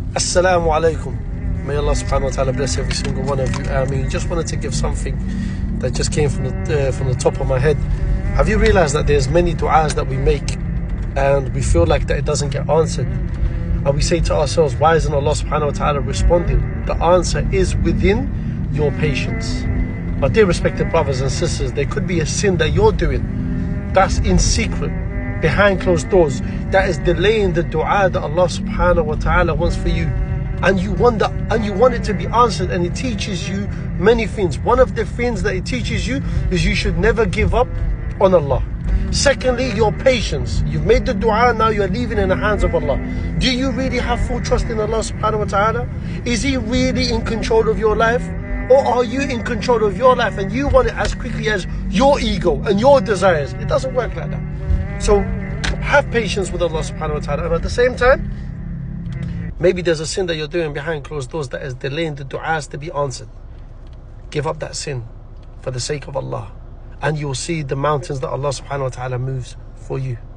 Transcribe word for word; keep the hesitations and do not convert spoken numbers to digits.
Assalamu alaikum. May Allah subhanahu wa ta'ala bless every single one of you. I mean, just wanted to give something that just came from the uh, from the top of my head. Have you realized that there's many du'as that we make and we feel like that it doesn't get answered? And we say to ourselves, why isn't Allah subhanahu wa ta'ala responding? The answer is within your patience. My dear respected brothers and sisters, there could be a sin that you're doing that's in secret, behind closed doors, that is delaying the dua that Allah subhanahu wa ta'ala wants for you. And you want that, and you want it to be answered, and it teaches you many things. One of the things that it teaches you is you should never give up on Allah. Secondly, your patience. You've made the dua, now you're leaving in the hands of Allah. Do you really have full trust in Allah subhanahu wa ta'ala? Is He really in control of your life? Or are you in control of your life and you want it as quickly as your ego and your desires? It doesn't work like that. So have patience with Allah subhanahu wa ta'ala, and at the same time, maybe there's a sin that you're doing behind closed doors that is delaying the du'as to be answered. Give up that sin for the sake of Allah, and you'll see the mountains that Allah subhanahu wa ta'ala moves for you.